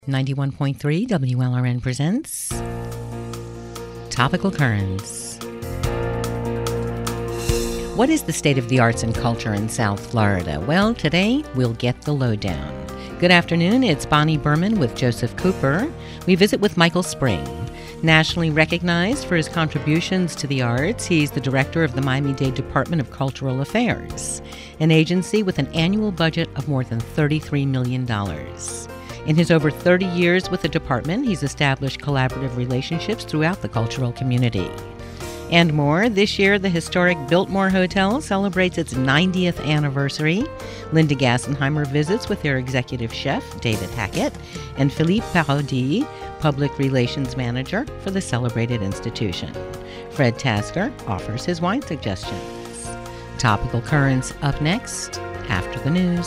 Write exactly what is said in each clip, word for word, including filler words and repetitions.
ninety-one point three W L R N presents Topical Currents. What is the state of the arts and culture in South Florida? Well, today we'll get the lowdown. Good afternoon, it's Bonnie Berman with Joseph Cooper. We visit with Michael Spring. Nationally recognized for his contributions to the arts, he's the director of the Miami-Dade Department of Cultural Affairs, an agency with an annual budget of more than thirty-three million dollars. In his over thirty years with the department, he's established collaborative relationships throughout the cultural community. And more, this year the historic Biltmore Hotel celebrates its ninetieth anniversary. Linda Gassenheimer visits with their executive chef, David Hackett, and Philippe Parodi, public relations manager for the celebrated institution. Fred Tasker offers his wine suggestions. Topical Currents up next, after the news.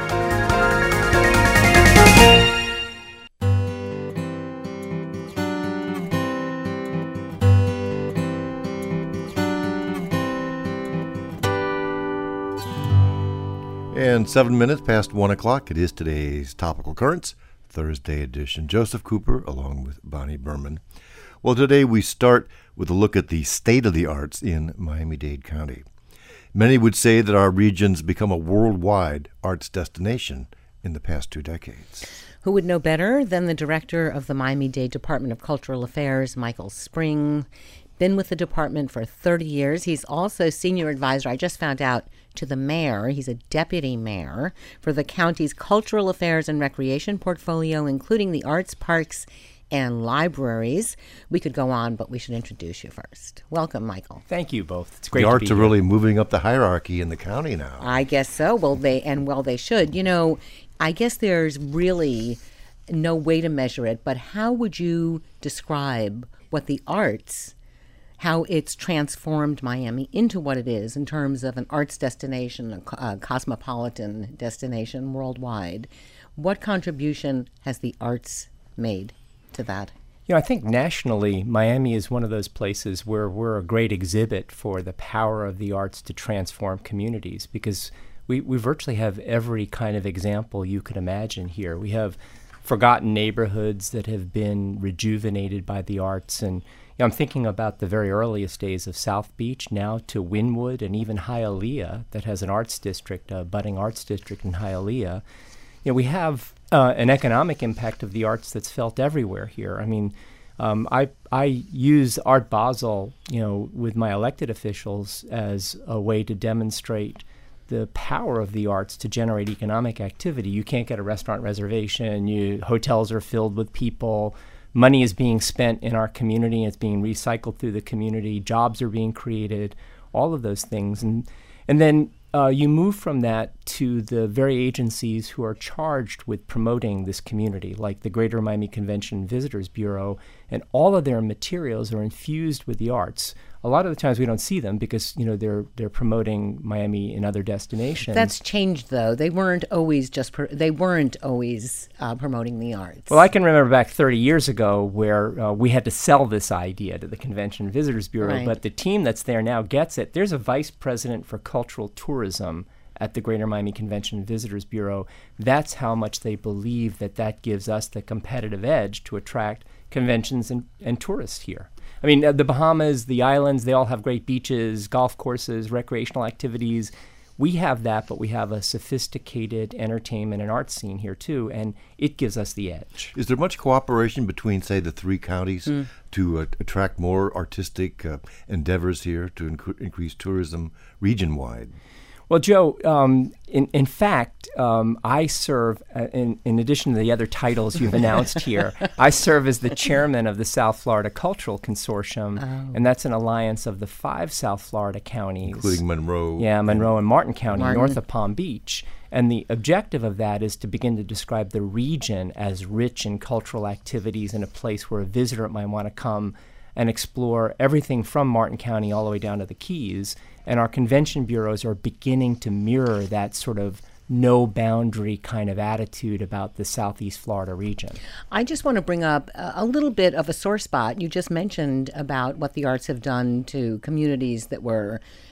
And seven minutes past one o'clock, it is today's Topical Currents, Thursday edition. Joseph Cooper, along with Bonnie Berman. Well, today we start with a look at the state of the arts in Miami-Dade County. Many would say that our region's become a worldwide arts destination in the past two decades. Who would know better than the director of the Miami-Dade Department of Cultural Affairs, Michael Spring? Been with the department for thirty years. He's also senior advisor, I just found out, to the mayor. He's a deputy mayor for the county's cultural affairs and recreation portfolio, including the arts, parks, and libraries. We could go on, but we should introduce you first. Welcome, Michael. Thank you both. It's great the to arts be are here. really moving up the hierarchy in the county now. I guess so. Well, they and well, they should. You know, I guess there's really no way to measure it, but how would you describe what the arts, how it's transformed Miami into what it is in terms of an arts destination, a, a cosmopolitan destination worldwide? What contribution has the arts made to that? You know, I think nationally, Miami is one of those places where we're a great exhibit for the power of the arts to transform communities, because we, we virtually have every kind of example you could imagine here. We have forgotten neighborhoods that have been rejuvenated by the arts, and you know, I'm thinking about the very earliest days of South Beach, now to Wynwood and even Hialeah, that has an arts district, a budding arts district in Hialeah. You know, we have uh, an economic impact of the arts that's felt everywhere here. I mean, um, I I use Art Basel, you know, with my elected officials as a way to demonstrate the power of the arts to generate economic activity. You can't get a restaurant reservation. You hotels are filled with people. Money is being spent in our community. It's being recycled through the community. Jobs are being created. All of those things, and and then uh, you move from that to the very agencies who are charged with promoting this community, like the Greater Miami Convention Visitors Bureau, and all of their materials are infused with the arts. A lot of the times we don't see them because, you know, they're they're promoting Miami in other destinations. That's changed, though. They weren't always just pro- they weren't always uh, promoting the arts. Well, I can remember back thirty years ago where uh, we had to sell this idea to the Convention Visitors Bureau, Right. but the team that's there now gets it. There's a vice president for cultural tourism at the Greater Miami Convention Visitors Bureau. That's how much they believe that that gives us the competitive edge to attract conventions and, and tourists here. I mean, uh, the Bahamas, the islands, they all have great beaches, golf courses, recreational activities. We have that, but we have a sophisticated entertainment and art scene here, too, and it gives us the edge. Is there much cooperation between, say, the three counties mm. to uh, attract more artistic uh, endeavors here to inc- increase tourism region-wide? Well, Joe, um, in, in fact, um, I serve, uh, in, in addition to the other titles you've announced here, I serve as the chairman of the South Florida Cultural Consortium, oh. and that's an alliance of the five South Florida counties. Including Monroe. Yeah, Monroe and Martin County, Martin. north of Palm Beach. And the objective of that is to begin to describe the region as rich in cultural activities and a place where a visitor might want to come and explore everything from Martin County all the way down to the Keys. And our convention bureaus are beginning to mirror that sort of no boundary kind of attitude about the Southeast Florida region. I just want to bring up a, a little bit of a sore spot. You just mentioned about what the arts have done to communities that were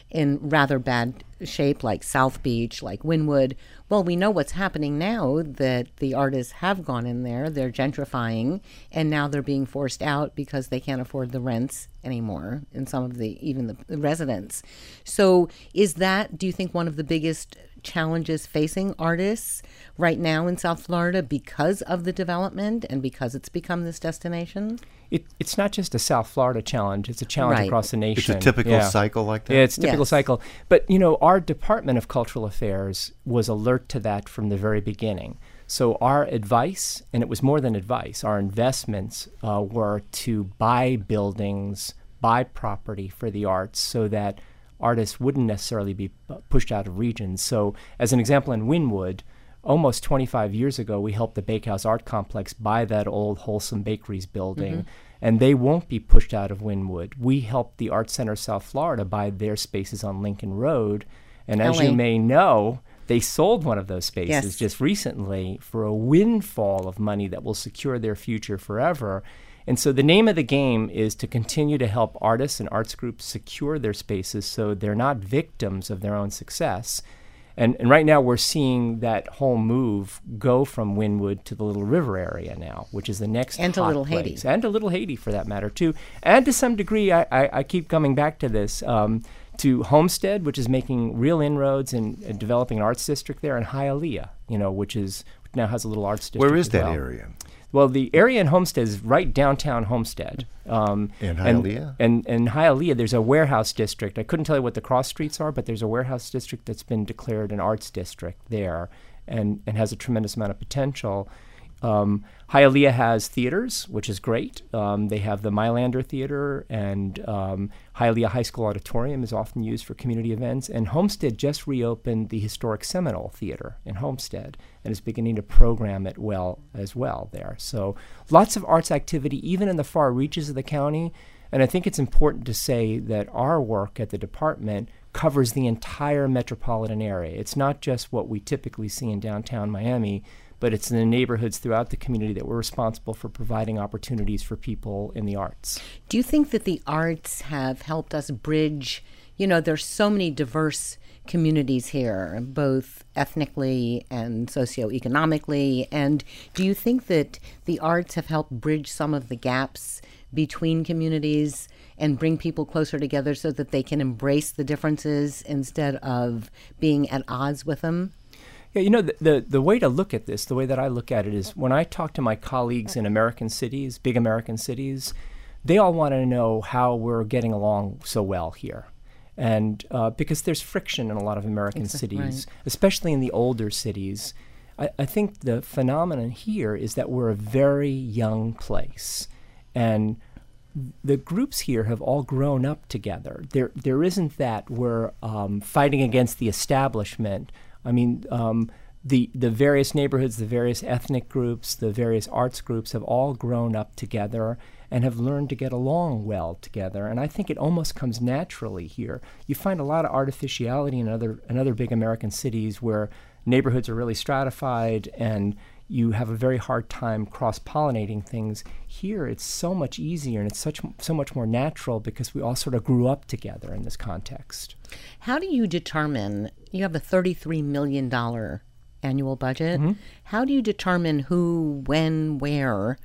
in rather bad shape, like South Beach, like Wynwood. Well, we know what's happening now, that the artists have gone in there, they're gentrifying, and now they're being forced out because they can't afford the rents anymore in some of the, even the, the residents. So is that, do you think, one of the biggest challenges facing artists right now in South Florida because of the development and because it's become this destination? It, it's not just a South Florida challenge, it's a challenge Right. across the nation. It's a typical Yeah. cycle like that? Yeah, it's a typical Yes. cycle. But, you know, our Department of Cultural Affairs was alert to that from the very beginning. So our advice, and it was more than advice, our investments uh, were to buy buildings, buy property for the arts so that artists wouldn't necessarily be uh, pushed out of regions. So as an example, in Wynwood, almost twenty-five years ago, we helped the Bakehouse Art Complex buy that old Wholesome Bakeries building, mm-hmm. and they won't be pushed out of Wynwood. We helped the Art Center South Florida buy their spaces on Lincoln Road, and as L A. you may know, they sold one of those spaces Yes. just recently for a windfall of money that will secure their future forever. And so the name of the game is to continue to help artists and arts groups secure their spaces so they're not victims of their own success. And, and right now we're seeing that whole move go from Wynwood to the Little River area now, which is the next And to hot Little place. Haiti. And to Little Haiti, for that matter, too. And to some degree, I, I, I keep coming back to this, um, to Homestead, which is making real inroads in uh, developing an arts district there, and Hialeah, you know, which is now has a little arts district. Where is as that well. area? Well, the area in Homestead is right downtown Homestead. Um, In Hialeah? And, and in Hialeah, there's a warehouse district. I couldn't tell you what the cross streets are, but there's a warehouse district that's been declared an arts district there and, and has a tremendous amount of potential. Um, Hialeah has theaters, which is great. Um, they have the Mylander Theater, and um, Hialeah High School Auditorium is often used for community events. And Homestead just reopened the historic Seminole Theater in Homestead and is beginning to program it well as well there. So lots of arts activity, even in the far reaches of the county. And I think it's important to say that our work at the department covers the entire metropolitan area. It's not just what we typically see in downtown Miami, but it's in the neighborhoods throughout the community that we're responsible for providing opportunities for people in the arts. Do you think that the arts have helped us bridge, you know, there's so many diverse communities here, both ethnically and socioeconomically, and do you think that the arts have helped bridge some of the gaps between communities and bring people closer together so that they can embrace the differences instead of being at odds with them? Yeah, you know, the, the the way to look at this, the way that I look at it is when I talk to my colleagues in American cities, big American cities, they all want to know how we're getting along so well here. And uh, because there's friction in a lot of American Exactly, cities, right. especially in the older cities. I, I think the phenomenon here is that we're a very young place. And the groups here have all grown up together. There, there isn't that we're um, fighting against the establishment. I mean, um, the the various neighborhoods, the various ethnic groups, the various arts groups have all grown up together and have learned to get along well together. And I think it almost comes naturally here. You find a lot of artificiality in other in other big American cities where neighborhoods are really stratified and you have a very hard time cross-pollinating things. Here, it's so much easier and it's such so much more natural because we all sort of grew up together in this context. How do you determine, you have a thirty-three million dollars annual budget. Mm-hmm. How do you determine who, when, where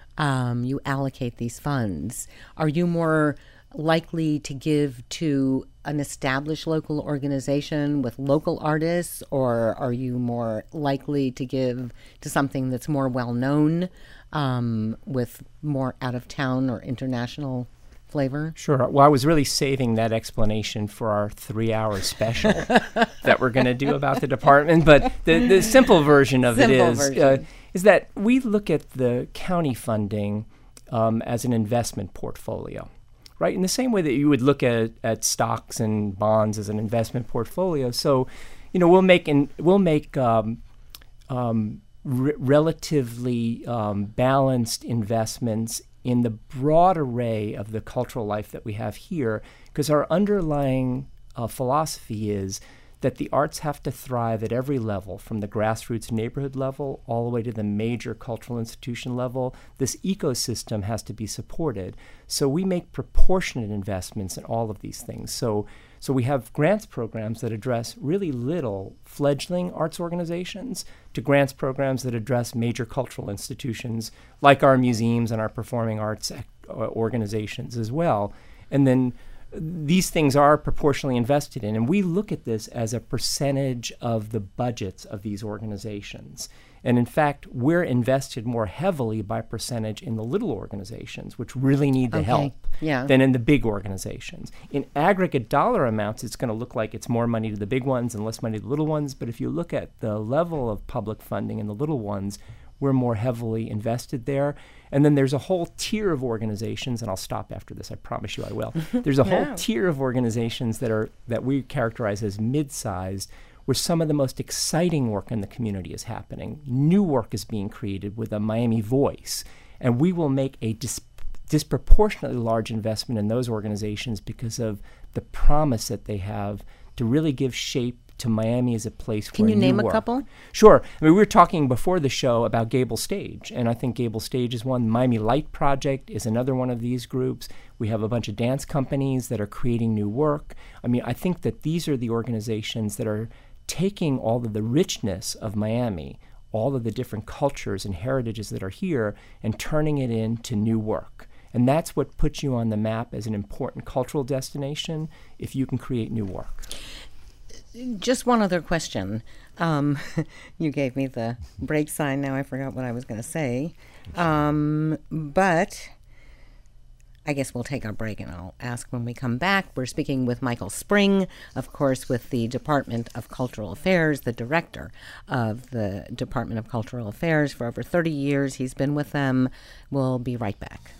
um, you allocate these funds? Are you more likely to give to an established local organization with local artists, or are you more likely to give to something that's more well-known um, with more out-of-town or international flavor? Sure. Well, I was really saving that explanation for our three-hour special that we're going to do about the department. But the, the simple version of Simple it is version. uh, is that we look at the county funding um, as an investment portfolio, right? In the same way that you would look at, at stocks and bonds as an investment portfolio. So, you know, we'll make in, we'll make um, um, re- relatively um, balanced investments in the broad array of the cultural life that we have here, because our underlying uh, philosophy is that the arts have to thrive at every level, from the grassroots neighborhood level all the way to the major cultural institution level. This ecosystem has to be supported. So we make proportionate investments in all of these things. So So we have grants programs that address really little fledgling arts organizations to grants programs that address major cultural institutions like our museums and our performing arts organizations as well. And then these things are proportionally invested in, and we look at this as a percentage of the budgets of these organizations. And in fact, we're invested more heavily by percentage in the little organizations, which really need the Okay. help, Yeah. than in the big organizations. In aggregate dollar amounts, it's going to look like it's more money to the big ones and less money to the little ones. But if you look at the level of public funding in the little ones, we're more heavily invested there. And then there's a whole tier of organizations, and I'll stop after this, I promise you I will. There's a whole No. tier of organizations that are that we characterize as mid-sized, where some of the most exciting work in the community is happening. New work is being created with a Miami voice, and we will make a dis- disproportionately large investment in those organizations because of the promise that they have to really give shape to Miami as a place Can where you new name a work- couple? Sure. I mean, we were talking before the show about Gable Stage, and I think Gable Stage is one. Miami Light Project is another one of these groups. We have a bunch of dance companies that are creating new work. I mean, I think that these are the organizations that are taking all of the richness of Miami, all of the different cultures and heritages that are here, and turning it into new work. And that's what puts you on the map as an important cultural destination if you can create new work. Just one other question. Um, you gave me the break sign. Now I forgot what I was going to say. Um, but I guess we'll take our break and I'll ask when we come back. We're speaking with Michael Spring, of course, with the Department of Cultural Affairs, the director of the Department of Cultural Affairs. For over thirty years, he's been with them. We'll be right back.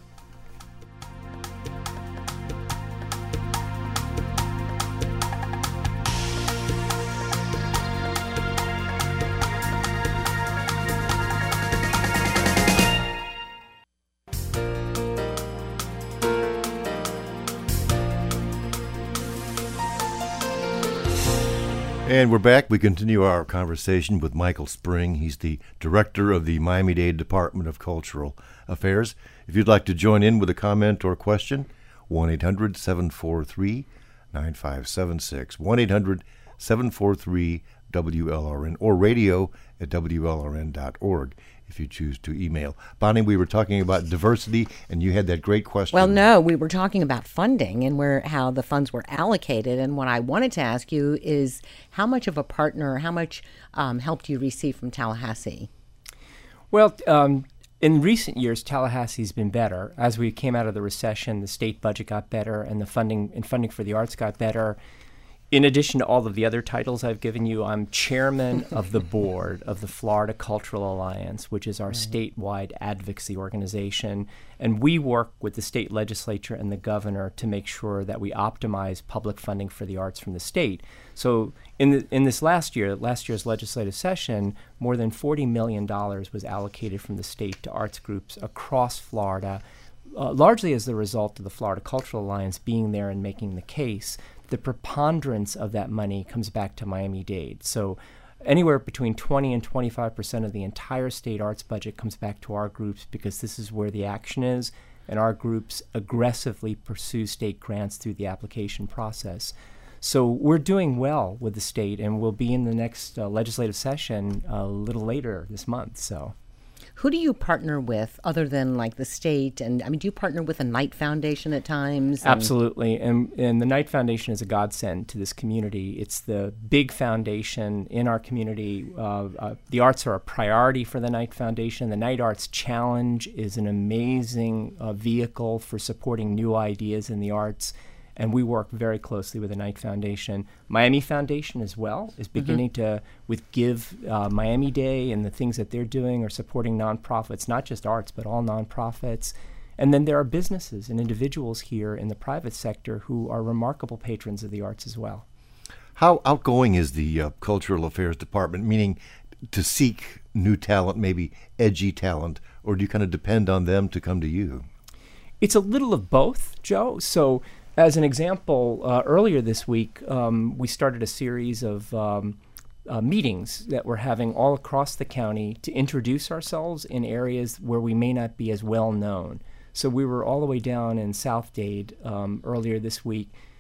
And we're back. We continue our conversation with Michael Spring. He's the director of the Miami-Dade Department of Cultural Affairs. If you'd like to join in with a comment or question, one eight hundred seven four three nine five seven six, one eight hundred seven four three W L R N, or radio at W L R N dot org if you choose to email. Bonnie, we were talking about diversity, and you had that great question. Well, no, we were talking about funding and where how the funds were allocated. And what I wanted to ask you is how much of a partner, how much um, help do you receive from Tallahassee? Well, um, in recent years, Tallahassee's been better. As we came out of the recession, the state budget got better, and the funding and funding for the arts got better. In addition to all of the other titles I've given you, I'm chairman of the board of the Florida Cultural Alliance, which is our statewide advocacy organization. And we work with the state legislature and the governor to make sure that we optimize public funding for the arts from the state. So in the, in this last year, last year's legislative session, more than forty million dollars was allocated from the state to arts groups across Florida, uh, largely as the result of the Florida Cultural Alliance being there and making the case. The preponderance of that money comes back to Miami-Dade. So anywhere between twenty and twenty-five percent of the entire state arts budget comes back to our groups because this is where the action is, and our groups aggressively pursue state grants through the application process. So we're doing well with the state, and we'll be in the next uh, legislative session a little later this month. So. Who do you partner with other than like the state? And I mean, do you partner with the Knight Foundation at times? And Absolutely. And, and the Knight Foundation is a godsend to this community. It's the big foundation in our community. Uh, uh, the arts are a priority for the Knight Foundation. The Knight Arts Challenge is an amazing uh, vehicle for supporting new ideas in the arts. And we work very closely with the Knight Foundation. Miami Foundation as well is beginning mm-hmm. to, with Give uh, Miami Day and the things that they're doing, are supporting nonprofits, not just arts, but all nonprofits. And then there are businesses and individuals here in the private sector who are remarkable patrons of the arts as well. How outgoing is the uh, Cultural Affairs Department, meaning to seek new talent, maybe edgy talent, or do you kind of depend on them to come to you? It's a little of both, Joe. So as an example, uh, earlier this week, um, we started a series of um, uh, meetings that we're having all across the county to introduce ourselves in areas where we may not be as well known. So we were all the way down in South Dade um, earlier this week,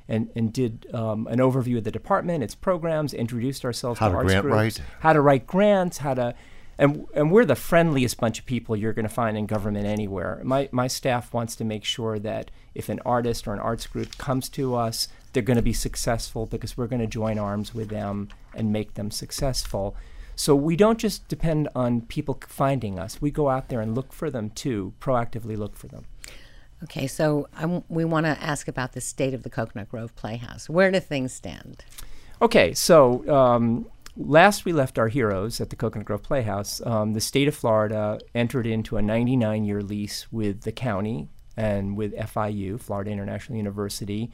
and, and did um, an overview of the department, its programs, introduced ourselves how to to arts grant groups, write. how to write grants, how to, and and we're the friendliest bunch of people you're going to find in government anywhere. My my staff wants to make sure that if an artist or an arts group comes to us, they're going to be successful because we're going to join arms with them and make them successful. So we don't just depend on people finding us. We go out there and look for them too, proactively look for them. Okay, so um, we want to ask about the state of the Coconut Grove Playhouse. Where do things stand? Okay, so um, last we left our heroes at the Coconut Grove Playhouse, um, the state of Florida entered into a ninety-nine year lease with the county and with F I U, Florida International University,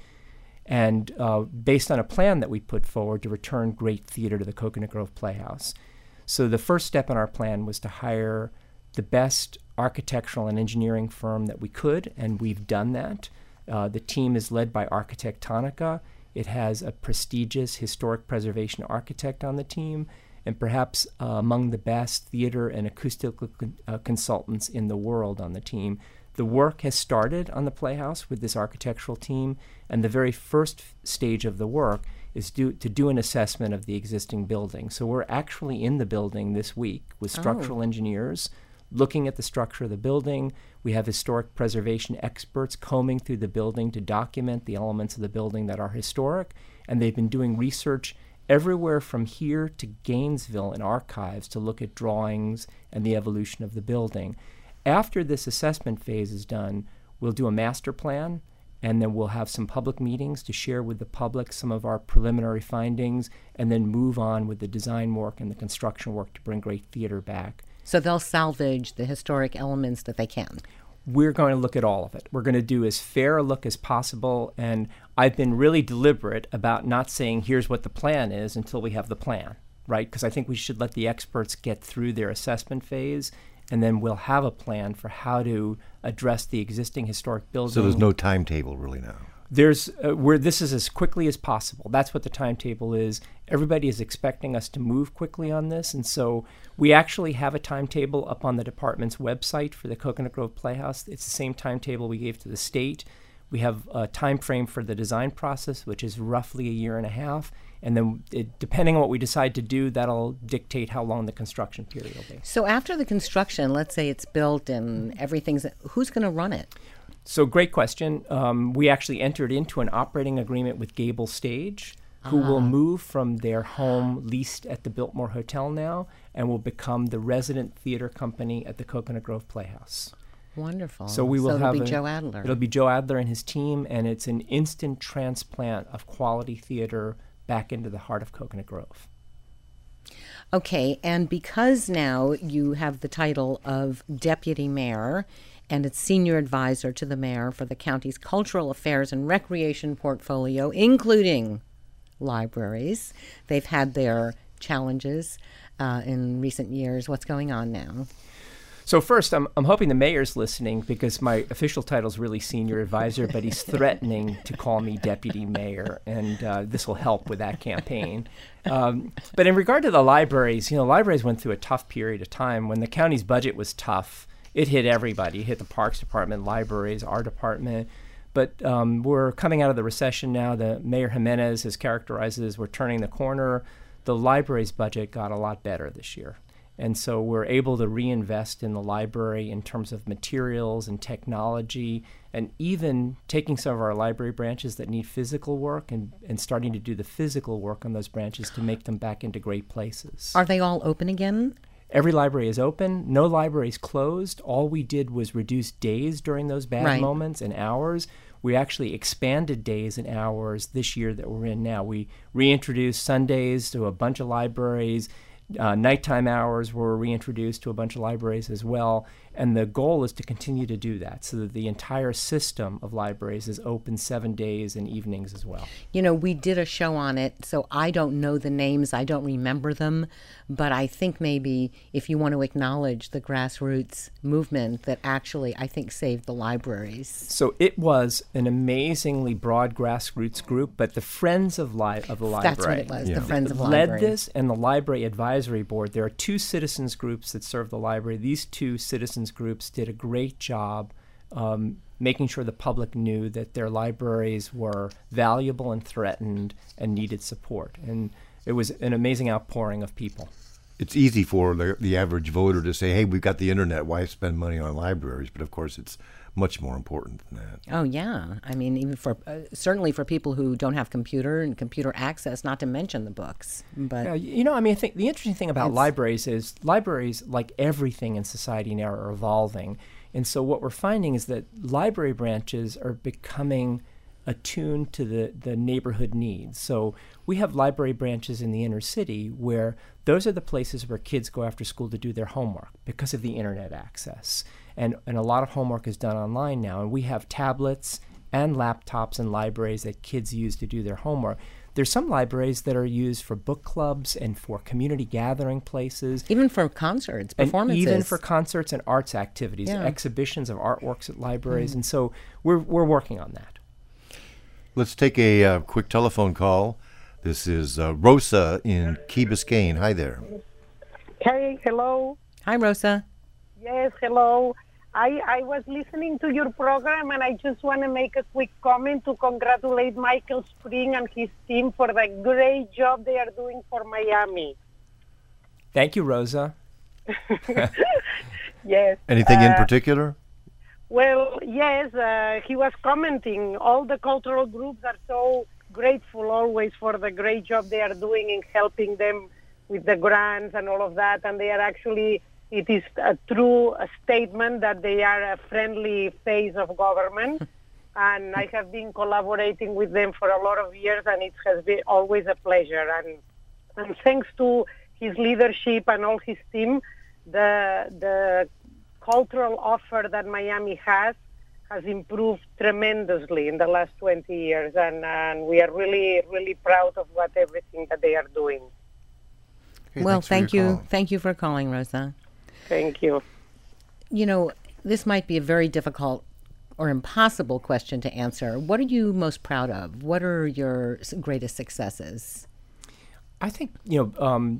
and uh, based on a plan that we put forward to return great theater to the Coconut Grove Playhouse. So the first step in our plan was to hire the best architectural and engineering firm that we could, and we've done that. Uh, the team is led by Architectonica. It has a prestigious historic preservation architect on the team, and perhaps uh, among the best theater and acoustical con- uh, consultants in the world on the team. The work has started on the Playhouse with this architectural team, and the very first f- stage of the work is do, to do an assessment of the existing building. So we're actually in the building this week with structural Oh. engineers looking at the structure of the building. We have historic preservation experts combing through the building to document the elements of the building that are historic, and they've been doing research everywhere from here to Gainesville in archives to look at drawings and the evolution of the building. After this assessment phase is done, we'll do a master plan, and then we'll have some public meetings to share with the public some of our preliminary findings, and then move on with the design work and the construction work to bring great theater back. So they'll salvage the historic elements that they can. We're going to look at all of it. We're going to do as fair a look as possible, and I've been really deliberate about not saying here's what the plan is until we have the plan, right? Because I think we should let the experts get through their assessment phase, and then we'll have a plan for how to address the existing historic building. So there's no timetable really now. There's uh, where this is as quickly as possible. That's what the timetable is. Everybody is expecting us to move quickly on this, and so we actually have a timetable up on the department's website for the Coconut Grove Playhouse. It's the same timetable we gave to the state. We have a time frame for the design process, which is roughly a year and a half, and then it, depending on what we decide to do, that'll dictate how long the construction period will be. So after the construction, let's say it's built and everything's, who's going to run it? So great question. Um, we actually entered into an operating agreement with Gable Stage, who will move from their home leased at the Biltmore Hotel now and will become the resident theater company at the Coconut Grove Playhouse. Wonderful. So we will so have it'll be a- Joe Adler. It'll be Joe Adler and his team, and it's an instant transplant of quality theater back into the heart of Coconut Grove. Okay, and because now you have the title of deputy mayor and it's senior advisor to the mayor for the county's cultural affairs and recreation portfolio, including libraries. They've had their challenges uh, in recent years. What's going on now? So first, I'm I'm hoping the mayor's listening because my official title is really senior advisor, but he's threatening to call me deputy mayor, and uh, this will help with that campaign. Um, but in regard to the libraries, you know, libraries went through a tough period of time when the county's budget was tough. It hit everybody. It hit the Parks Department, libraries, our department. But um, we're coming out of the recession now. The Mayor Jimenez has characterized it as we're turning the corner. The library's budget got a lot better this year. And so we're able to reinvest in the library in terms of materials and technology, and even taking some of our library branches that need physical work and, and starting to do the physical work on those branches to make them back into great places. Are they all open again? Every library is open. No library is closed. All we did was reduce days during those bad Right. moments and hours. We actually expanded days and hours this year that we're in now. We reintroduced Sundays to a bunch of libraries. Uh, nighttime hours were reintroduced to a bunch of libraries as well. And the goal is to continue to do that so that the entire system of libraries is open seven days and evenings as well. You know, we did a show on it, so I don't know the names, I don't remember them, but I think maybe if you want to acknowledge the grassroots movement that actually, I think, saved the libraries. So it was an amazingly broad grassroots group, but the Friends of, li- of the Library That's what it was, Yeah. the Friends of led Library. this, and the Library Advisory Board. There are two citizens groups that serve the library. These two citizens groups did a great job um, making sure the public knew that their libraries were valuable and threatened and needed support. And it was an amazing outpouring of people. It's easy for the, the average voter to say, hey, we've got the internet, why spend money on libraries? But of course, it's much more important than that. Oh, yeah. I mean, even for, uh, certainly for people who don't have computer and computer access, not to mention the books. But yeah, you know, I mean, I think the interesting thing about It's- libraries is libraries, like everything in society now, are evolving. And so what we're finding is that library branches are becoming attuned to the, the neighborhood needs. So we have library branches in the inner city where those are the places where kids go after school to do their homework because of the internet access. And, and a lot of homework is done online now. And we have tablets and laptops in libraries that kids use to do their homework. There's some libraries that are used for book clubs and for community gathering places. even for concerts, And performances. even for concerts and arts activities, Yeah. exhibitions of artworks at libraries. And so we're, we're working on that. Let's take a uh, quick telephone call. This is uh, Rosa in Key Biscayne. Hi there. Hey, hello. Hi, Rosa. Yes, hello. I, I was listening to your program, and I just want to make a quick comment to congratulate Michael Spring and his team for the great job they are doing for Miami. Thank you, Rosa. Yes. Anything in uh, particular? Well, yes, uh, he was commenting. All the cultural groups are so grateful always for the great job they are doing in helping them with the grants and all of that. And they are actually, it is a true a statement that they are a friendly face of government. And I have been collaborating with them for a lot of years, and it has been always a pleasure. And, and thanks to his leadership and all his team, the the cultural offer that Miami has has improved tremendously in the last twenty years, and, and we are really, really proud of what everything that they are doing. Okay, well, thanks for thank your you. call. Thank you for calling, Rosa. Thank you. You know, this might be a very difficult or impossible question to answer. What are you most proud of? What are your s- greatest successes? I think, you know, um,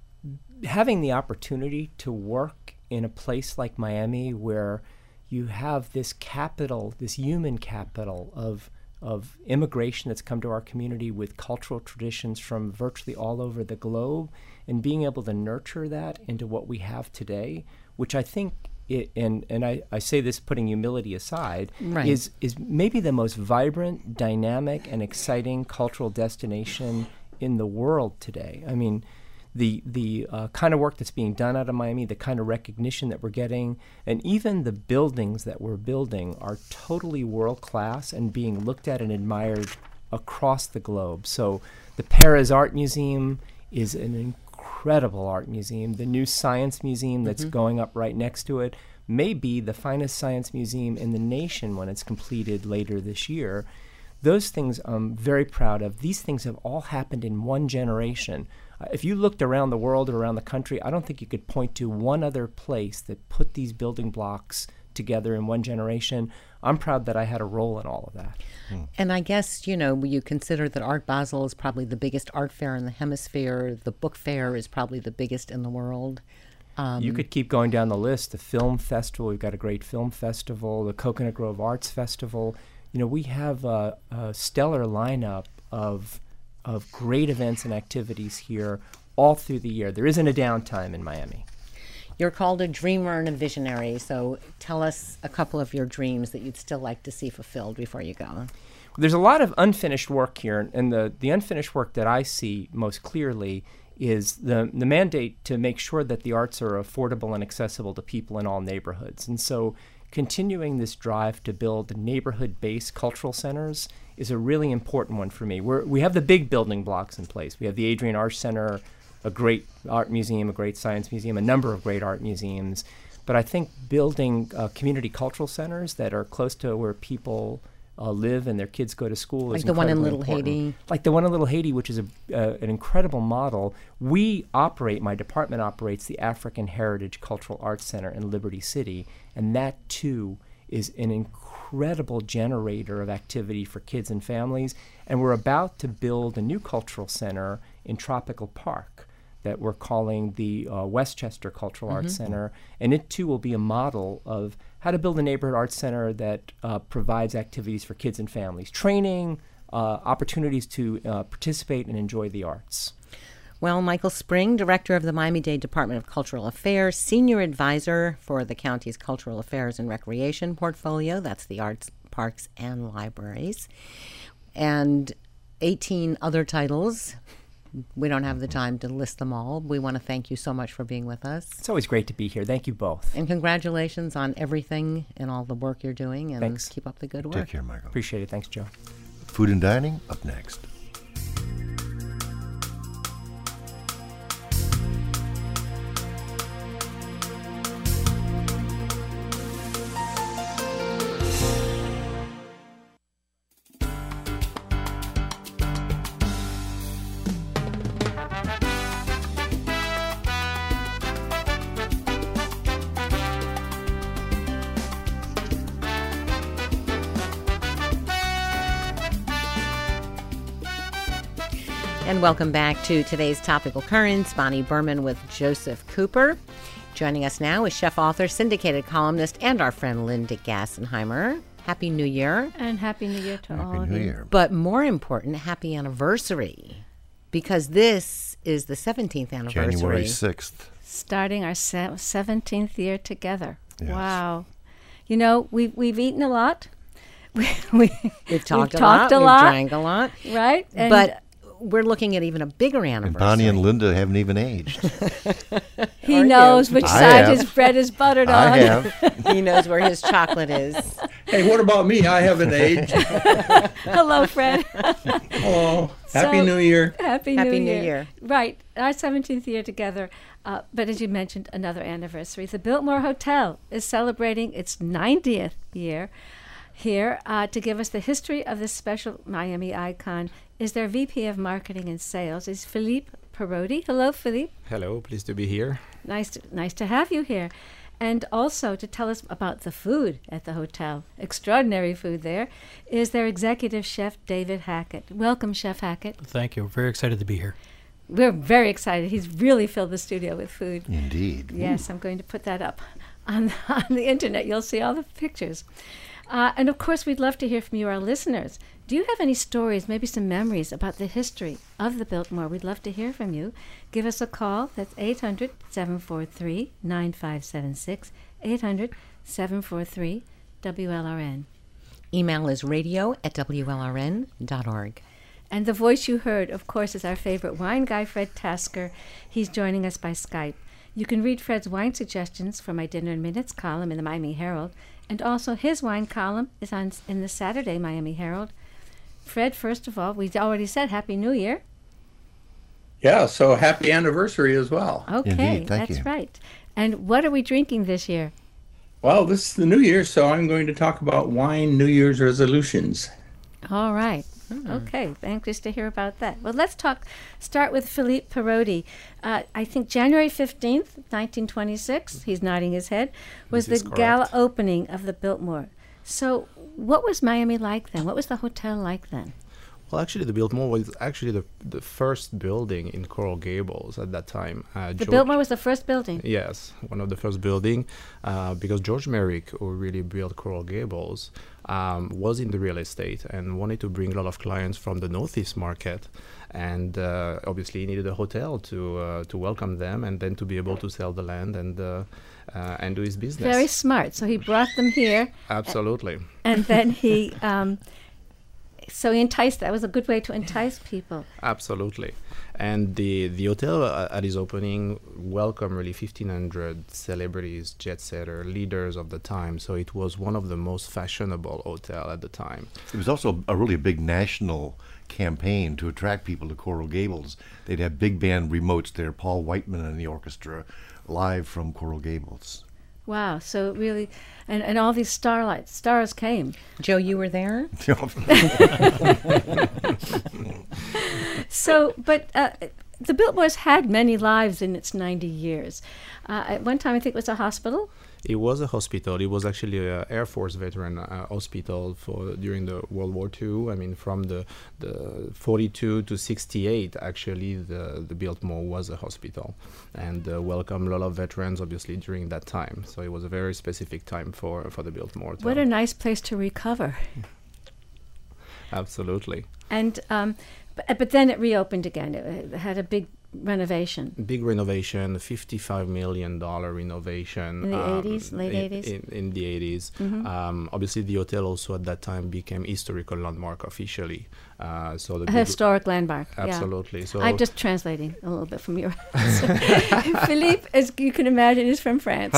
having the opportunity to work in a place like Miami where you have this capital, this human capital of of immigration that's come to our community with cultural traditions from virtually all over the globe, and being able to nurture that into what we have today, which I think, it, and, and I, I say this putting humility aside, Right. is, is maybe the most vibrant, dynamic, and exciting cultural destination in the world today. I mean, the the uh, kind of work that's being done out of Miami, the kind of recognition that we're getting, and even the buildings that we're building are totally world-class and being looked at and admired across the globe. So the Perez Art Museum is an incredible art museum. The new Science Museum that's going up right next to it may be the finest science museum in the nation when it's completed later this year. Those things I'm very proud of. These things have all happened in one generation. Uh, if you looked around the world or around the country, I don't think you could point to one other place that put these building blocks together in one generation. I'm proud that I had a role in all of that. And I guess, you know, you consider that Art Basel is probably the biggest art fair in the hemisphere. The book fair is probably the biggest in the world. Um, You could keep going down the list. The film festival, we've got a great film festival, the Coconut Grove Arts Festival. You know, we have a, a stellar lineup of of great events and activities here all through the year. There isn't a downtime in Miami. You're called a dreamer and a visionary, so tell us a couple of your dreams that you'd still like to see fulfilled before you go. There's a lot of unfinished work here, and the, the unfinished work that I see most clearly is the, the mandate to make sure that the arts are affordable and accessible to people in all neighborhoods. And so continuing this drive to build neighborhood-based cultural centers is a really important one for me. We're, we have the big building blocks in place. We have the Adrian Arch Center, a great art museum, a great science museum, a number of great art museums. But I think building uh, community cultural centers that are close to where people uh, live and their kids go to school Like is the one in incredibly Little important. Haiti. Like the one in Little Haiti, which is a, uh, an incredible model. We operate, my department operates the African Heritage Cultural Arts Center in Liberty City, and that too is an incredible generator of activity for kids and families. And we're about to build a new cultural center in Tropical Park that we're calling the uh, Westchester Cultural Arts Center, and it too will be a model of how to build a neighborhood arts center that uh, provides activities for kids and families, training, uh, opportunities to uh, participate and enjoy the arts. Well, Michael Spring, Director of the Miami-Dade Department of Cultural Affairs, Senior Advisor for the county's Cultural Affairs and Recreation portfolio, that's the arts, parks, and libraries, and eighteen other titles. We don't have the time to list them all. We want to thank you so much for being with us. It's always great to be here. Thank you both. And congratulations on everything and all the work you're doing. And Thanks. Keep up the good work. Take care, Michael. Appreciate it. Thanks, Joe. Food and Dining up next. And welcome back to today's Topical Currents. Bonnie Berman with Joseph Cooper. Joining us now is chef, author, syndicated columnist, and our friend Linda Gassenheimer. Happy New Year. And Happy New Year to Happy all of New you. Year. But more important, happy anniversary. Because this is the seventeenth anniversary. January sixth. Starting our se- seventeenth year together. Yes. Wow. You know, we've, we've eaten a lot. We, we, We've talked we've a lot. talked a We've lot. drank a lot. Right? And But we're looking at even a bigger And anniversary. Bonnie and Linda haven't even aged. he Are knows you? which I side have. his bread is buttered on. I have. He knows where his chocolate is. Hey, what about me? I haven't aged. Hello, Fred. Hello. Happy So- New Year. Happy, Happy New, New Year. Year. Right, our seventeenth year together. Uh, but as you mentioned, another anniversary. The Biltmore Hotel is celebrating its ninetieth year. Here uh, to give us the history of this special Miami icon is their V P of Marketing and Sales, is Philippe Parodi. Hello, Philippe. Hello, pleased to be here. Nice to, nice to have you here. And also to tell us about the food at the hotel, extraordinary food there, is their executive chef, David Hackett. Welcome, Chef Hackett. Thank you. Very excited to be here. We're very excited. He's really filled the studio with food. Indeed. Yes, I'm going to put that up on, on the internet. You'll see all the pictures. Uh, and of course, we'd love to hear from you, our listeners. Do you have any stories, maybe some memories about the history of the Biltmore? We'd love to hear from you. Give us a call. That's eight hundred, seven four three, nine five seven six, eight hundred, seven four three, W L R N. Email is radio at W L R N dot org. And the voice you heard, of course, is our favorite wine guy, Fred Tasker. He's joining us by Skype. You can read Fred's wine suggestions from my Dinner in Minutes column in the Miami Herald, and also his wine column is on in the Saturday Miami Herald. Fred, first of all, we already said Happy New Year. Yeah, so happy anniversary as well. Okay, Indeed, thank that's you. right. And what are we drinking this year? Well, this is the New Year, so I'm going to talk about wine New Year's resolutions. All right. Okay, anxious to hear about that. Well, let's talk. Start with Philippe Parodi. Uh, I think January fifteenth, nineteen twenty-six, he's nodding his head, was the This is gala correct. opening of the Biltmore. So what was Miami like then? What was the hotel like then? Well, actually, the Biltmore was actually the the first building in Coral Gables at that time. Uh, The George- Biltmore was the first building. Yes, one of the first building, uh, because George Merrick, who really built Coral Gables, um, was in the real estate and wanted to bring a lot of clients from the Northeast market, and uh, obviously he needed a hotel to uh, to welcome them, and then to be able to sell the land and uh, uh, and do his business. Very smart. So he brought them here, Absolutely. and then he, um, so he enticed. That was a good way to entice people. Absolutely. And the, the hotel uh, at its opening welcomed really fifteen hundred celebrities, jet setter, leaders of the time. So it was one of the most fashionable hotel at the time. It was also a really big national campaign to attract people to Coral Gables. They'd have big band remotes there, Paul Whiteman and the orchestra, live from Coral Gables. Wow. So it really, and, and all these starlights, stars came. Joe, you were there? So, but uh, the Biltmore's had many lives in its ninety years. Uh, at one time, I think it was a hospital. It was a hospital. It was actually an Air Force veteran uh, hospital for during the World War Two. I mean, from the, the forty-two to sixty-eight, actually, the, the Biltmore was a hospital and uh, welcomed a lot of veterans, obviously, during that time. So it was a very specific time for, for the Biltmore. What a nice place to recover. Absolutely. And um, but, but then it reopened again. It, it had a big renovation. Big renovation, fifty-five million dollars renovation. In the um, eighties, late in, eighties? In, in the eighties. Mm-hmm. Um, obviously, the hotel also at that time became historical landmark officially. Uh, so the A historic landmark. Absolutely. Yeah. So I'm just translating a little bit from your Philippe, as you can imagine, is from France.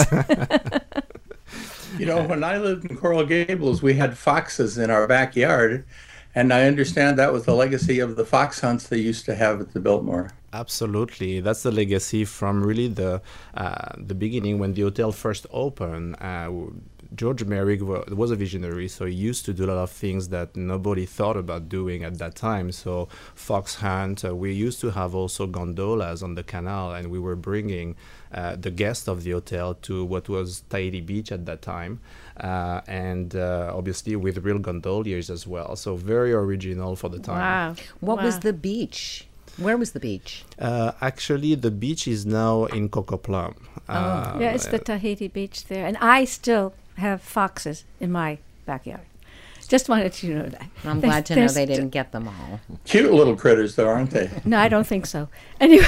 You know, when I lived in Coral Gables, we had foxes in our backyard, and I understand that was the legacy of the fox hunts they used to have at the Biltmore. Absolutely, that's the legacy from really the uh, the beginning when the hotel first opened. Uh, George Merrick wa- was a visionary, so he used to do a lot of things that nobody thought about doing at that time. So fox hunt, uh, we used to have also gondolas on the canal, and we were bringing uh, the guests of the hotel to what was Tahiti Beach at that time, uh, and uh, obviously with real gondoliers as well. So very original for the time. Wow. What wow. was the beach? Where was the beach? Uh, actually, the beach is now in Coco Plum. Oh. Yeah, it's the Tahiti Beach there. And I still have foxes in my backyard. Just wanted you to know that. I'm They- glad to know there's they st- didn't get them all. Cute little critters, though, aren't they? No, I don't think so. Anyway,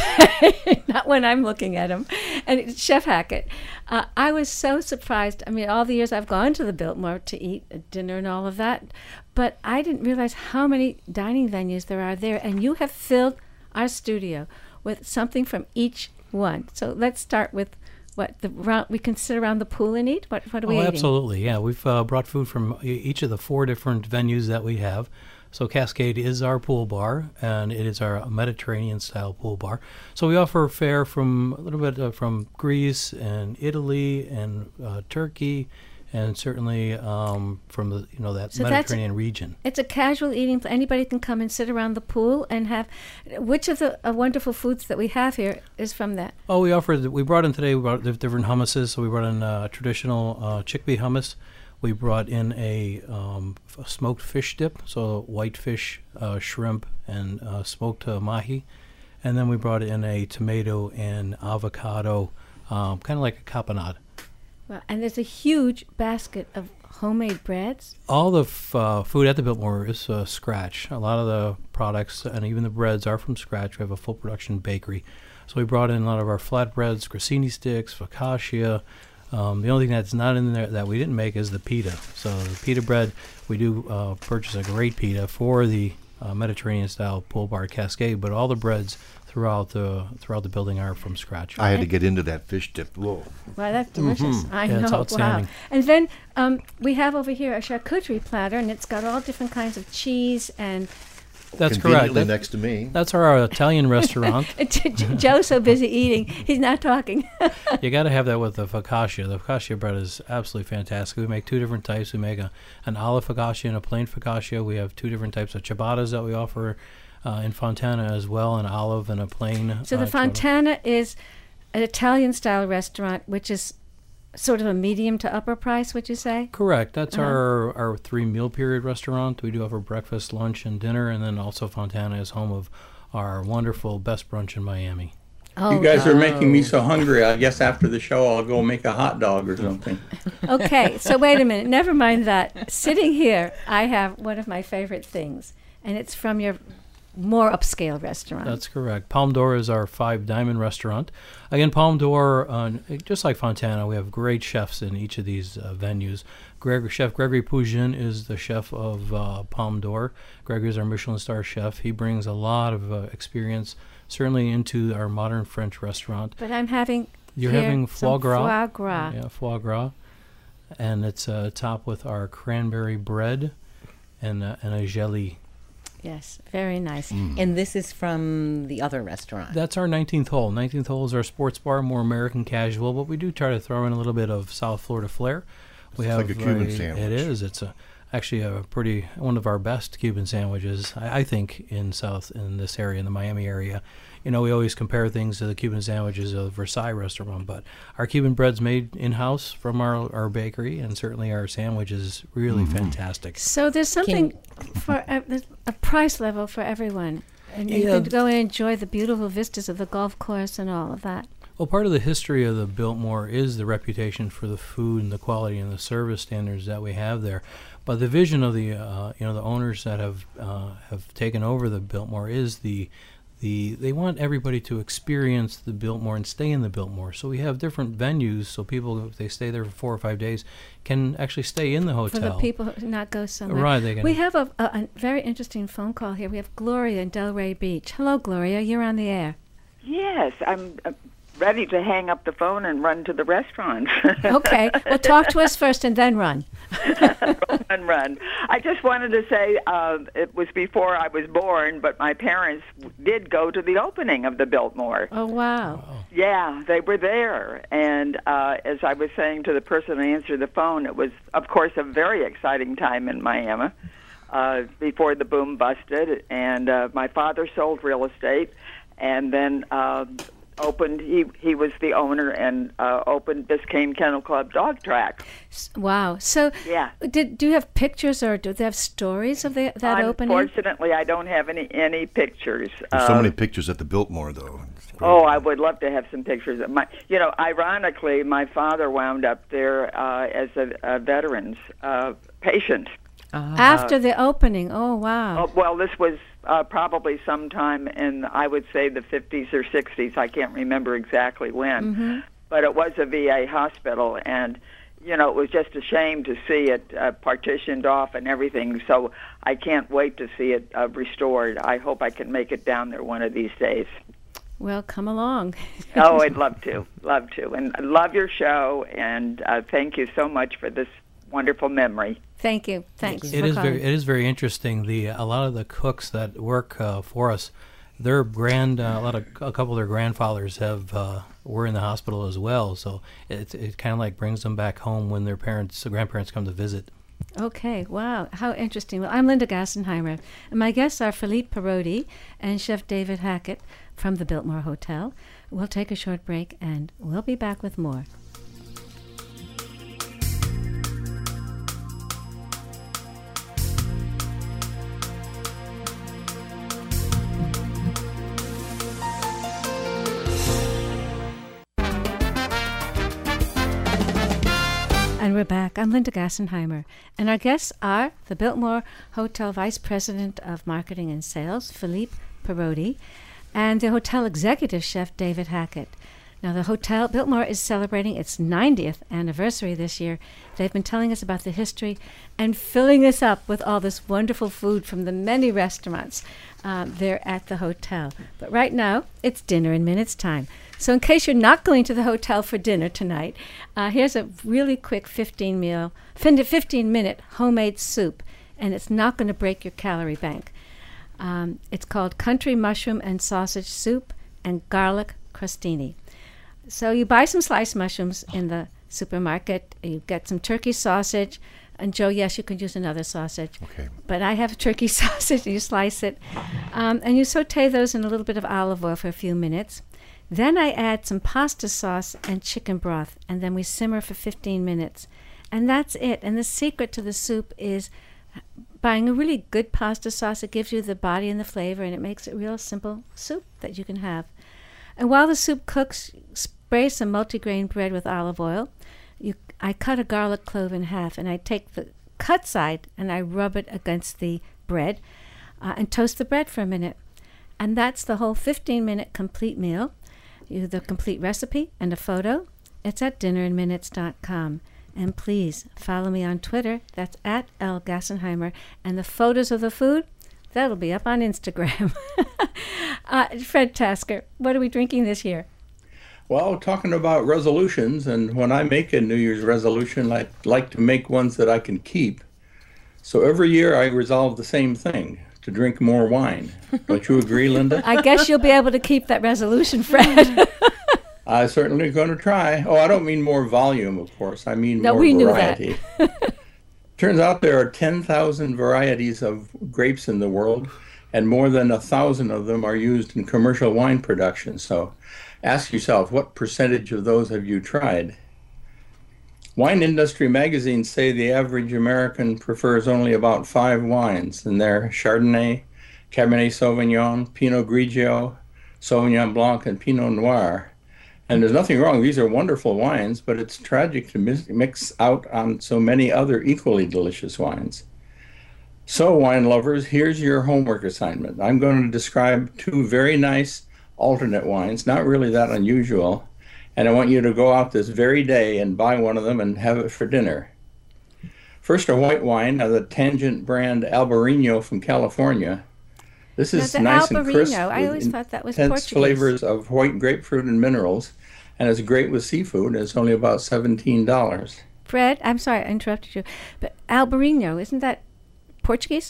not when I'm looking at them. And Chef Hackett, uh, I was so surprised. I mean, all the years I've gone to the Biltmore to eat a dinner and all of that, but I didn't realize how many dining venues there are there. And you have filled our studio with something from each one. So let's start with what the round, we can sit around the pool and eat. What what are we oh, eating? absolutely. Yeah, we've uh, brought food from e- each of the four different venues that we have. So Cascade is our pool bar, and it is our Mediterranean-style pool bar. So we offer fare from a little bit uh, from Greece and Italy and uh, Turkey, and certainly um, from the you know that So that's- Mediterranean region. It's a casual eating. pl- Anybody can come and sit around the pool and have. Which of the uh, wonderful foods that we have here is from that? Oh, we offered. We brought in today. We brought the different hummuses. So we brought in uh, traditional uh, chickpea hummus. We brought in a, um, f- smoked fish dip, so white fish, uh, shrimp, and uh, smoked uh, mahi, and then we brought in a tomato and avocado, um, kind of like a caponade. Well, and there's a huge basket of homemade breads. All the f- uh, food at the Biltmore is uh, scratch. A lot of the products and even the breads are from scratch. We have a full production bakery. So we brought in a lot of our flatbreads, grissini sticks, focaccia. Um, the only thing that's not in there that we didn't make is the pita. So the pita bread, we do uh, purchase a great pita for the uh, Mediterranean-style pool bar Cascade, but all the breads throughout the throughout the building are from scratch. I had to get into that fish dip. Whoa. Well, that's delicious. I Yeah, know. it's outstanding. Wow. And then um, we have over here a charcuterie platter, and it's got all different kinds of cheese and. That's correct. Conveniently That- next to me. That's our Italian restaurant. J- J- Joe's so busy eating, he's not talking. You got to have that with the focaccia. The focaccia bread is absolutely fantastic. We make two different types. We make a, an olive focaccia and a plain focaccia. We have two different types of ciabattas that we offer uh, in Fontana as well, an olive and a plain. So uh, the ciabatta. Fontana is an Italian-style restaurant, which is sort of a medium to upper price, would you say? Correct. That's Uh-huh. our, our three meal period restaurant. We do offer breakfast, lunch, and dinner, and then also Fontana is home of our wonderful best brunch in Miami. Oh, You guys are making me oh. so hungry. I guess after the show, I'll go make a hot dog or something. Okay, so wait a minute. Never mind that. Sitting here, I have one of my favorite things, and it's from your more upscale restaurant. That's correct. Palme d'Or is our five diamond restaurant. Again, Palme d'Or, uh, just like Fontana, we have great chefs in each of these uh, venues. Greg, Chef Gregory Pougin is the chef of uh, Palme d'Or. Gregory is our Michelin star chef. He brings a lot of uh, experience, certainly into our modern French restaurant. But I'm having You're here having foie some gras. Foie gras. Yeah, foie gras. And it's uh, topped with our cranberry bread and, uh, and a jelly. Yes, very nice. And this is from the other restaurant. That's our nineteenth hole. nineteenth hole is our sports bar, more American casual, but we do try to throw in a little bit of South Florida flair. We It's have like a Cuban a- sandwich. It is. It's a actually a pretty one of our best Cuban sandwiches, I, I think, in South in this area, in the Miami area. You know, we always compare things to the Cuban sandwiches of the Versailles restaurant, but our Cuban bread's made in-house from our, our bakery, and certainly our sandwich is really mm-hmm. fantastic. So there's something for a, there's a price level for everyone, and you Yeah. can go and enjoy the beautiful vistas of the golf course and all of that. Well, part of the history of the Biltmore is the reputation for the food and the quality and the service standards that we have there. But the vision of the uh, you know the owners that have uh, have taken over the Biltmore is the the they want everybody to experience the Biltmore and stay in the Biltmore. So we have different venues, so people, if they stay there for four or five days, can actually stay in the hotel. For the people who not go somewhere. Right. They can. We have a, a, a very interesting phone call here. We have Gloria in Delray Beach. Hello, Gloria. You're on the air. Yes, I'm uh, ready to hang up the phone and run to the restaurants. Okay. Well, talk to us first and then run. run, run. I just wanted to say uh, it was before I was born, but my parents did go to the opening of the Biltmore. Oh, wow. Yeah, they were there. And uh, as I was saying to the person who answered the phone, it was, of course, a very exciting time in Miami uh, before the boom busted. And uh, my father sold real estate and then uh, opened, he, he was the owner and uh, opened Biscayne Kennel Club Dog Track. S- Wow. So Yeah. did do you have pictures or do they have stories of the, that opening? Unfortunately, I don't have any, any pictures. There's so Uh, many pictures at the Biltmore, though. It's great. Oh, I would love to have some pictures. Of my, you know, ironically, my father wound up there uh, as a, a veterans uh, patient. After the opening. Oh, wow. Oh, well, this was uh, probably sometime in, I would say, the fifties or sixties. I can't remember exactly when. Mm-hmm. But it was a V A hospital, and, you know, it was just a shame to see it uh, partitioned off and everything. So I can't wait to see it uh, restored. I hope I can make it down there one of these days. Well, come along. Oh, I'd love to, love to. And I love your show, and uh, thank you so much for this wonderful memory. Thank you. Thanks It for is calling. very it is very interesting. The a lot of the cooks that work uh, for us, their grand uh, a lot of a couple of their grandfathers have uh, were in the hospital as well. So it it kind of like brings them back home when their parents, the grandparents, come to visit. Okay, wow, how interesting. Well, I'm Linda Gassenheimer, and my guests are Philippe Parodi and Chef David Hackett from the Biltmore Hotel. We'll take a short break, and we'll be back with more. And we're back. I'm Linda Gassenheimer, and our guests are the Biltmore Hotel Vice President of Marketing and Sales, Philippe Parodi, and the hotel executive chef, David Hackett. Now, the hotel, Biltmore, is celebrating its ninetieth anniversary this year. They've been telling us about the history and filling us up with all this wonderful food from the many restaurants uh, there at the hotel. But right now, it's dinner in minutes time. So in case you're not going to the hotel for dinner tonight, uh, here's a really quick fifteen meal, fifteen minute homemade soup, and it's not going to break your calorie bank. Um, it's called Country Mushroom and Sausage Soup and Garlic Crostini. So you buy some sliced mushrooms in the supermarket, you get some turkey sausage, and Joe, yes, you could use another sausage. Okay. But I have turkey sausage, and you slice it, um, and you saute those in a little bit of olive oil for a few minutes. Then I add some pasta sauce and chicken broth, and then we simmer for fifteen minutes. And that's it. And the secret to the soup is buying a really good pasta sauce. It gives you the body and the flavor, and it makes it a real simple soup that you can have. And while the soup cooks, spray some multigrain bread with olive oil. You, I cut a garlic clove in half, and I take the cut side and I rub it against the bread uh, and toast the bread for a minute. And that's the whole fifteen minute complete meal. You the complete recipe and a photo. It's at dinner in minutes dot com. And please follow me on Twitter. That's at L Gassenheimer. And the photos of the food, that'll be up on Instagram. uh, Fred Tasker, what are we drinking this year? Well, talking about resolutions, and when I make a New Year's resolution, I like to make ones that I can keep. So every year I resolve the same thing, to drink more wine. Don't you agree, Linda? I guess you'll be able to keep that resolution, Fred. I'm certainly going to try. Oh, I don't mean more volume, of course. I mean No, more we knew variety. that. Turns out there are ten thousand varieties of grapes in the world, and more than a thousand of them are used in commercial wine production. So ask yourself, what percentage of those have you tried? Wine industry magazines say the average American prefers only about five wines, and they're Chardonnay, Cabernet Sauvignon, Pinot Grigio, Sauvignon Blanc, and Pinot Noir. And there's nothing wrong. These are wonderful wines, but it's tragic to mis- mix out on so many other equally delicious wines. So, wine lovers, here's your homework assignment. I'm going to describe two very nice alternate wines, not really that unusual, and I want you to go out this very day and buy one of them and have it for dinner. First, a white wine of the Tangent brand Albarino from California. This is now, nice Albarino, and crisp I always with thought that was intense Portuguese. flavors of white grapefruit and minerals, and it's great with seafood. It's only about seventeen dollars. Fred, I'm sorry I interrupted you, but Albarino, isn't that Portuguese?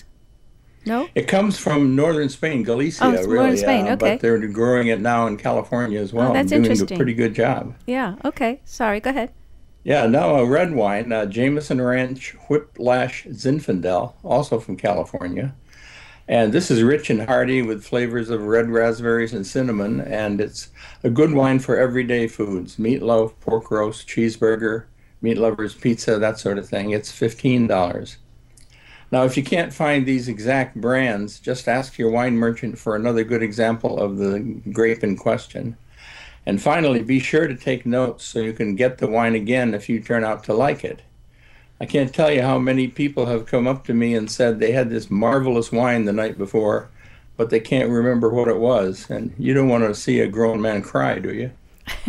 No? It comes from northern Spain, Galicia, Oh, it's really. northern Spain, uh, okay. But they're growing it now in California as well. Oh, that's and doing interesting. a pretty good job. Yeah, okay. Sorry, go ahead. Yeah, now a red wine, uh, Jameson Ranch Whiplash Zinfandel, also from California. And this is rich and hearty with flavors of red raspberries and cinnamon, and it's a good wine for everyday foods, meatloaf, pork roast, cheeseburger, meat lovers pizza, that sort of thing. It's fifteen dollars. Now, if you can't find these exact brands, just ask your wine merchant for another good example of the grape in question. And finally, be sure to take notes so you can get the wine again if you turn out to like it. I can't tell you how many people have come up to me and said they had this marvelous wine the night before, but they can't remember what it was. And you don't want to see a grown man cry, do you?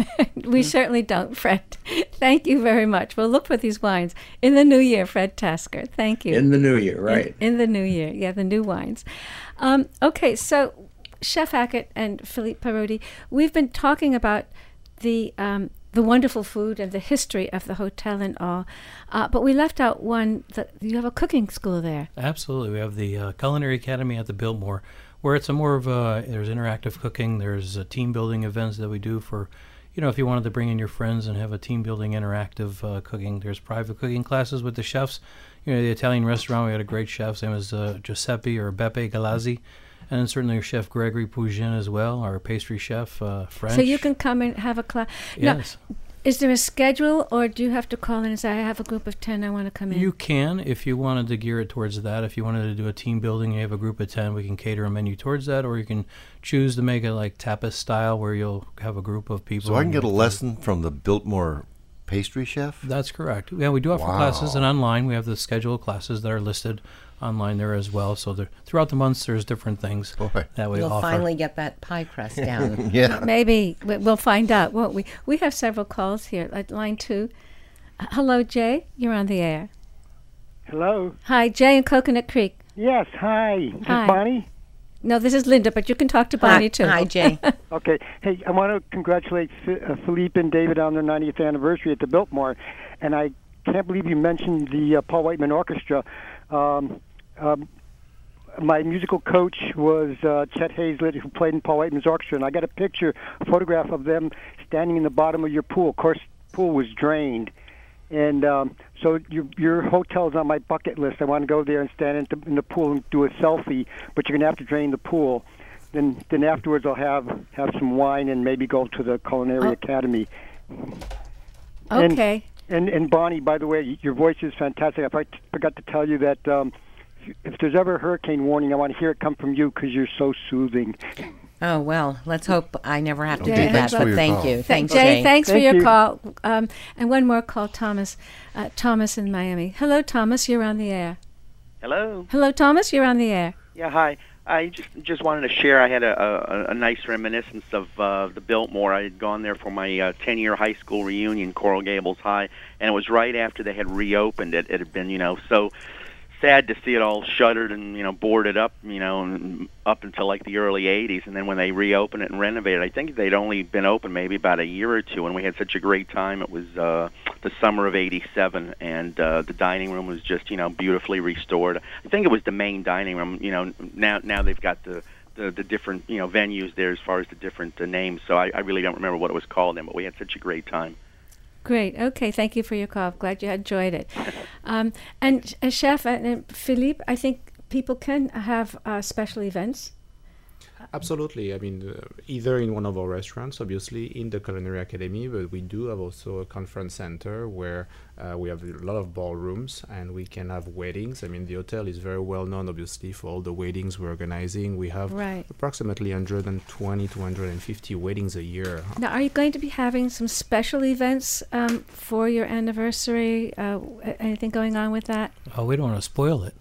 We certainly don't, Fred. Thank you very much. We'll look for these wines in the new year, Fred Tasker. Thank you. In the new year, right. In, in the new year, yeah, the new wines. Um, okay, so Chef Hackett and Philippe Parodi, we've been talking about the um, the wonderful food and the history of the hotel and all, uh, but we left out one, that you have a cooking school there. Absolutely. We have the uh, Culinary Academy at the Biltmore, where it's a more of a, there's interactive cooking, there's uh, team building events that we do for, you know, if you wanted to bring in your friends and have a team building interactive uh, cooking. There's private cooking classes with the chefs. You know, the Italian restaurant, we had a great chef, his name was uh, Giuseppe or Beppe Galazzi. And then certainly our chef Gregory Pougin as well, our pastry chef, uh, French. So you can come and have a class. Yes. Now, is there a schedule, or do you have to call in and say, I have a group of ten, I want to come in? You can, if you wanted to gear it towards that. If you wanted to do a team building, you have a group of ten, we can cater a menu towards that, or you can choose to make it like tapas style, where you'll have a group of people. So I can get a lesson from the Biltmore pastry chef? That's correct. Yeah, we do offer Wow. classes, and online we have the schedule of classes that are listed online there as well. So there, throughout the months, there's different things Boy. that we We'll offer. finally get that pie crust down. Yeah. Maybe. We- We'll find out, won't we? We have several calls here at line two. Uh, hello, Jay. You're on the air. Hello. Hi, Jay in Coconut Creek. Yes, hi. Is this Hi. Bonnie? No, this is Linda, but you can talk to Bonnie, Hi, too. hi, Jay. Okay. Hey, I want to congratulate F- uh, Philippe and David on their ninetieth anniversary at the Biltmore. And I can't believe you mentioned the uh, Paul Whiteman Orchestra. Um, um, my musical coach was uh, Chet Hazlett, who played in Paul Whiteman's orchestra. And I got a picture, a photograph of them standing in the bottom of your pool. Of course, the pool was drained. And um, so your your hotel's on my bucket list. I want to go there and stand in the, in the pool and do a selfie, but you're going to have to drain the pool. Then then afterwards I'll have, have some wine and maybe go to the Culinary Oh. Academy. Okay. And, and and Bonnie, by the way, your voice is fantastic. I forgot- forgot to tell you that um, if, if there's ever a hurricane warning, I want to hear it come from you because you're so soothing. Oh, well, let's hope I never have to Okay, do that, thanks but for your thank call. you. Th- Thanks, Jay, Jay. thanks for Thank your you. call. Um, and one more call, Thomas. Uh, Thomas in Miami. Hello, Thomas. You're on the air. Hello. Hello, Thomas. You're on the air. Yeah, hi. I just just wanted to share. I had a, a, a nice reminiscence of uh, the Biltmore. I had gone there for my uh, ten-year high school reunion, Coral Gables High, and it was right after they had reopened it. It had been, you know, so sad to see it all shuttered and, you know, boarded up, you know, and up until like the early eighties. And then when they reopened it and renovated, I think they'd only been open maybe about a year or two, and we had such a great time. It was uh, the summer of eighty-seven, and uh, the dining room was just, you know, beautifully restored. I think it was the main dining room. You know, now now they've got the the, the different, you know, venues there as far as the different uh, names. So I, I really don't remember what it was called then, but we had such a great time. Great. Okay. Thank you for your call. Glad you enjoyed it. Um, and uh, Chef and uh, Philippe, I think people can have uh, special events. Absolutely. I mean, uh, either in one of our restaurants, obviously, in the Culinary Academy, but we do have also a conference center where uh, we have a lot of ballrooms and we can have weddings. I mean, the hotel is very well known, obviously, for all the weddings we're organizing. We have right. approximately one hundred twenty to one hundred fifty weddings a year. Now, are you going to be having some special events um, for your anniversary? Uh, anything going on with that? Oh, we don't want to spoil it.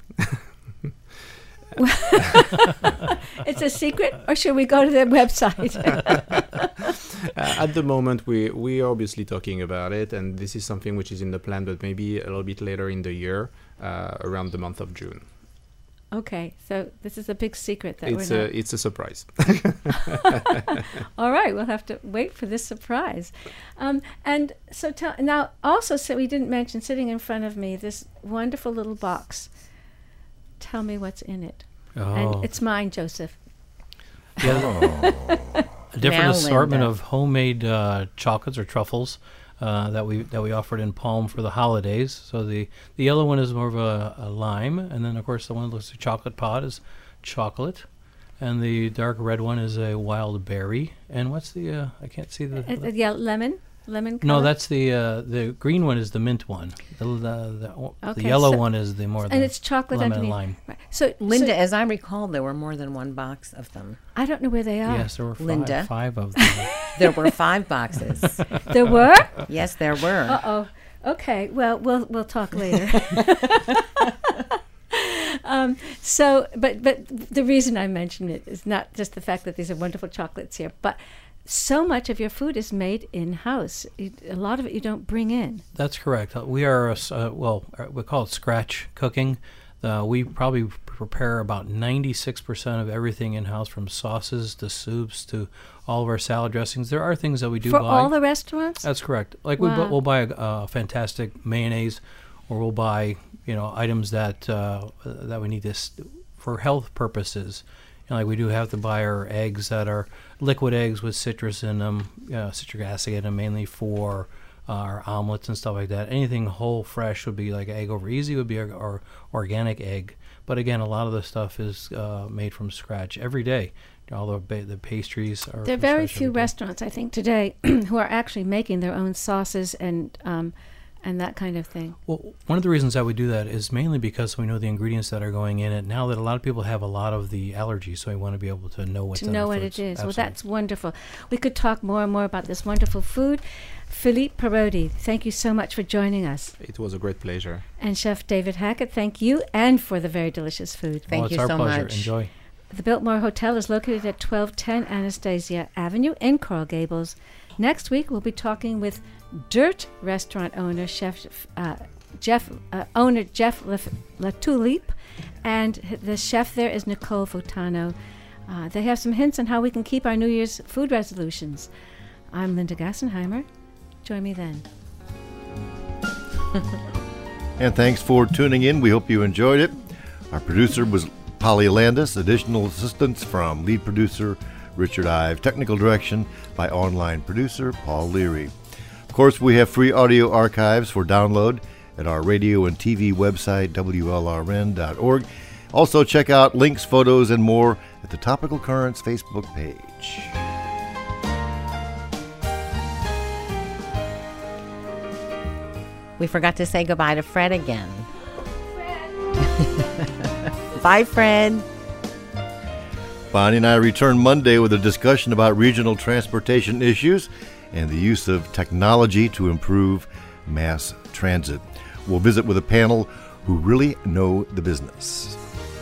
It's a secret, or should we go to the website? uh, at the moment, we we are obviously talking about it, and this is something which is in the plan, but maybe a little bit later in the year, uh, around the month of June. Okay, so this is a big secret that it's we're a not... it's a surprise. All right, we'll have to wait for this surprise. Um, and so tell now also, so we didn't mention sitting in front of me this wonderful little box. Tell me what's in it. Oh. And it's mine, Joseph. Yeah. Oh. A different Now, assortment Linda. of homemade uh, chocolates or truffles uh, that we that we offered in Palm for the holidays. So the, the yellow one is more of a, a lime, and then of course the one that looks like chocolate pod is chocolate, and the dark red one is a wild berry. And what's the uh, I can't see the. Uh, uh, yeah, lemon, lemon. No, color? that's the uh, the green one is the mint one. The the, the, Okay, the yellow so- one is the more and the it's chocolate lemon underneath. and lime. Right. So Linda, so as I recall, there were more than one box of them. I don't know where they are. Yes, there were five, Linda. five of them. There were five boxes. There were? Yes, there were. Uh oh. Okay. Well, we'll we'll talk later. um, so, but but the reason I mention it is not just the fact that these are wonderful chocolates here, but so much of your food is made in house. A lot of it you don't bring in. That's correct. Uh, We are, a s- uh, well, uh, we call it scratch cooking. Uh, we probably prepare about ninety-six percent of everything in-house, from sauces to soups to all of our salad dressings. There are things that we do For buy. all the restaurants? That's correct. Like we bu- Wow. we'll buy a, a fantastic mayonnaise, or we'll buy, you know, items that uh, that we need this for health purposes. You know, like we do have to buy our eggs that are liquid eggs with citrus in them, uh, citric acid in them, mainly for uh, our omelets and stuff like that. Anything whole, fresh would be like egg over easy would be our, our organic egg. But again, a lot of the stuff is uh, made from scratch every day. All the ba- the pastries are. There are from very scratch few every day. restaurants, I think, today who are actually making their own sauces and um, and that kind of thing. Well, one of the reasons that we do that is mainly because we know the ingredients that are going in it. Now that a lot of people have a lot of the allergies, so we want to be able to know what's to in know our what foods. it is. Well, Absolutely. that's wonderful. We could talk more and more about this wonderful food. Philippe Parodi, thank you so much for joining us. It was a great pleasure. And Chef David Hackett, thank you, and for the very delicious food. Thank well, it's you our so pleasure. much. Enjoy. The Biltmore Hotel is located at twelve ten Anastasia Avenue in Coral Gables. Next week, we'll be talking with Dirt restaurant owner Chef uh, Jeff uh, owner Jeff Laf- Latulipe, and h- the chef there is Nicole Fotano. Uh, they have some hints on how we can keep our New Year's food resolutions. I'm Linda Gassenheimer. Join me then. And thanks for tuning in. We hope you enjoyed it. Our producer was Polly Landis. Additional assistance from lead producer Richard Ive. Technical direction by online producer Paul Leary. Of course, we have free audio archives for download at our radio and T V website, W L R N dot org. Also, check out links, photos, and more at the Topical Currents Facebook page. We forgot to say goodbye to Fred again. Bye, Fred. Bonnie and I return Monday with a discussion about regional transportation issues and the use of technology to improve mass transit. We'll visit with a panel who really know the business.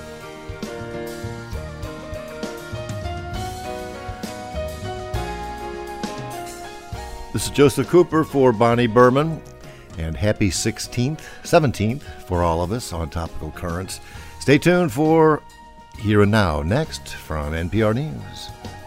This is Joseph Cooper for Bonnie Berman, and happy sixteenth, seventeenth for all of us on Topical Currents. Stay tuned for Here and Now next from N P R News.